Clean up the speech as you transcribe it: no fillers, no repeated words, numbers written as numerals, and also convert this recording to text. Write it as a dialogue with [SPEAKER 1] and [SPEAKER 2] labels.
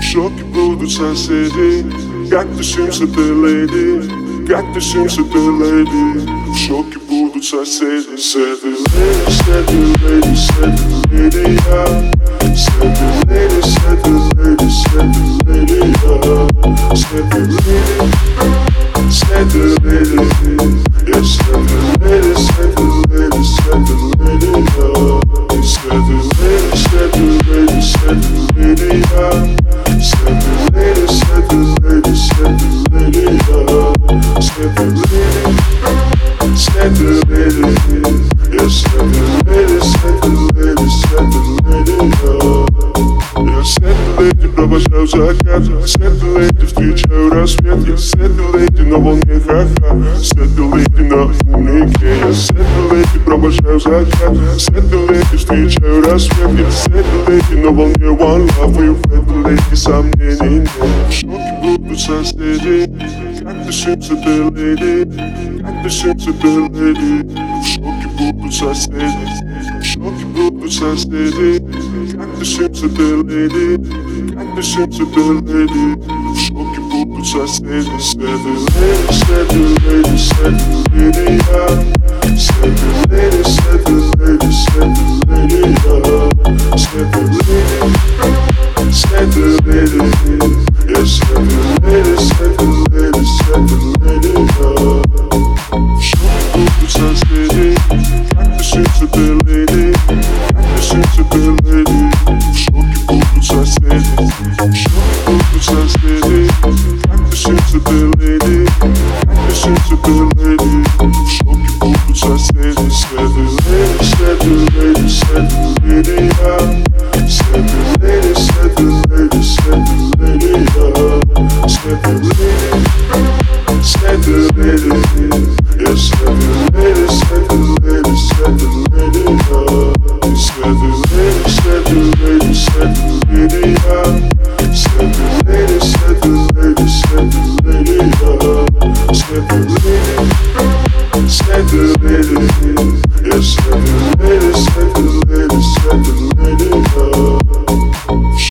[SPEAKER 1] шоке будут соседи. Как тусимся ты, леди, как тусимся ты, леди. В шоке будут соседи. Set the lady, set the lady, set the lady, yeah. Set the lady, set the lady, set the lady, yeah. Set the lady, set the lady, yeah. Set the lady, set the lady, set the lady, yeah. Set the lady, set the lady, set the lady, yeah. Set the lady, set the lady, set the lady, yeah. Set the lady, set the lady, yeah. Set the lady, set the lady, set the lady, yeah. Я set the lady, провожаю закат. Set the lady, встречаю рассвет. Я set the lady на волне ха-ха. Set the lady на умнике. Я set the lady, провожаю закат. Set the lady, встречаю рассвет. Я set the lady на волне one love. И в этой lady сомнений нет. В шоке будут соседи. Как тусимся ты, леди, как тусимся ты, леди. В шоке будут соседи. В шоке будут соседи. Как тусимся ты, леди, как тусимся ты, леди. В шоке будут соседи. Set the lady, set the lady, set the lady.